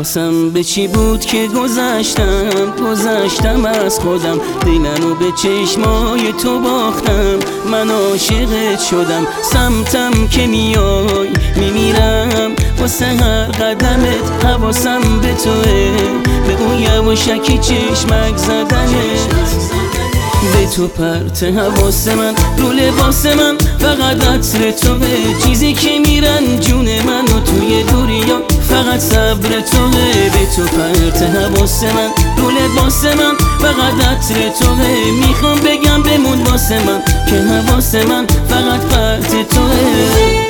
حواسم به چی بود که گذشتم از خودم، دلمو به چشمای تو باختم، من عاشقت شدم. سمتم که میای میمیرم واسه هر قدمت، حواسم به توه، به اون یواشکی چشمک زدنت، به تو پرت حواس من، رو لباس من فقط عطر توه، چیزی که میرن جون من و توی دوریا فقط صبر توه. به تو پرت حواس من، رو لباس من فقط عطر توه، میخوام بگم بمون واسه من که حواس من فقط پرت توه.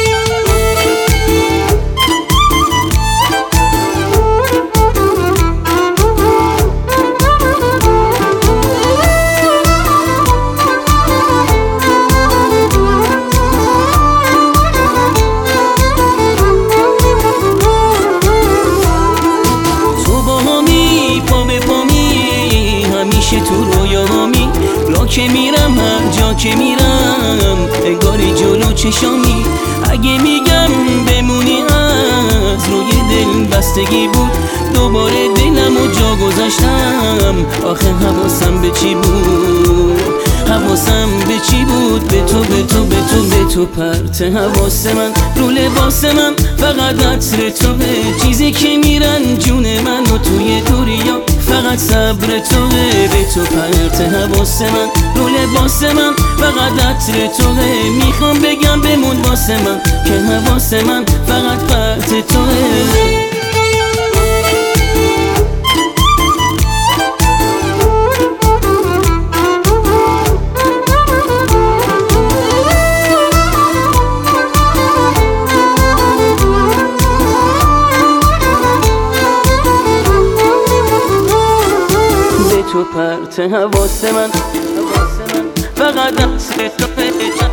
تو رویامی را که میرم، هر جا که میرم انگاری جلو چشامی. اگه میگم بمونی از روی دل بستگی بود، دوباره دلمو جا گذاشتم. آخه حواسم به چی بود، حواسم به چی بود، به تو به تو به تو به تو پرت حواس من، رو لباس من فقط عطر توه، چیزی که میرن جون من و توی دوریا فقط صبر توه. به تو پرت حواس من، رو لباس من فقط عطر توه، میخوام بگم بمون واسه من که حواس من فقط پرت توه. تو پرت حواس من فقط عطر توه،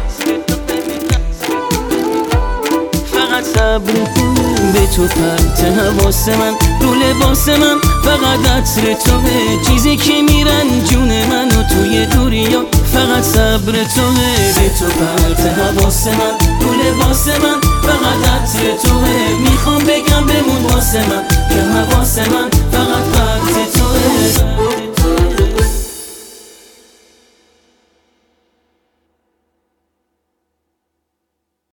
فقط صبر. به تو پرت حواس من، رو لباس من فقط عطر توه، چیزی که میرن جون من و توی دوریا فقط صبر توه. به تو پرت حواس من، رو لباس من فقط عطر توه، میخوام بگم بمون واسه من که حواس من فقط